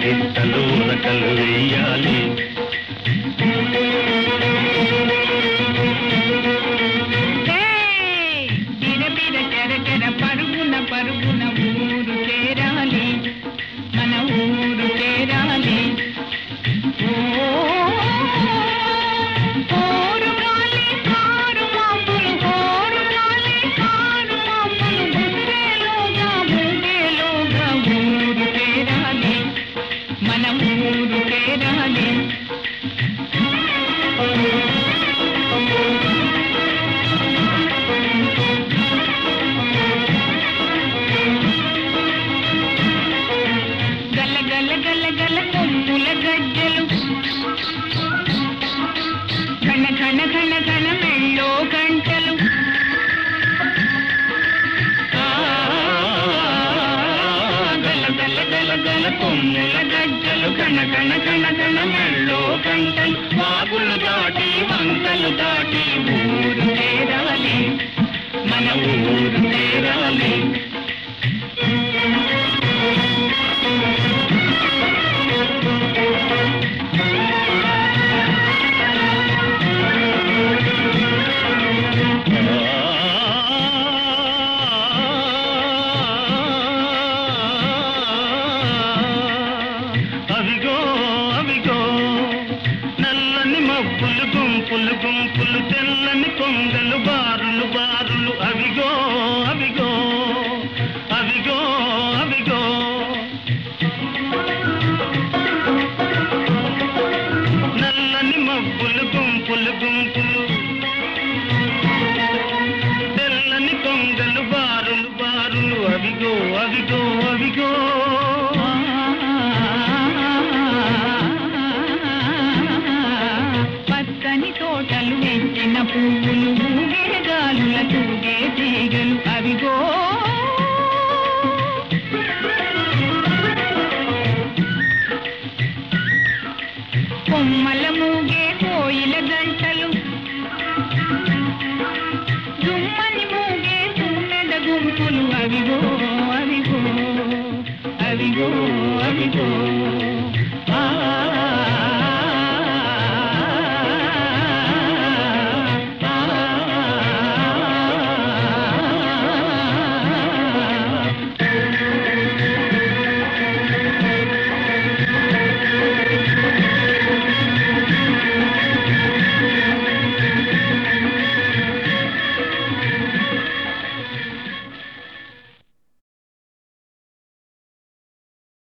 గిట్టలు రకలు వెయ్యాలి. పరుగున పరుగున ఊరు చేరాలి, మన ఊరు చేరాలి. మన ఊరు చేరాలి. గల గల గల గల కొమ్ముల గజ్జలు, ఘన ఘన ఘన ఘన మెళ్ళో గంటలు. గల గల గల గల కొమ్ముల గజ్జలు, ఘన ఘన ఘన ఘన మెళ్ళో గంటలు. వాగులు దాటి వంకలు దాటి ఊరు చేరాలి, మన ఊరు చేరాలి.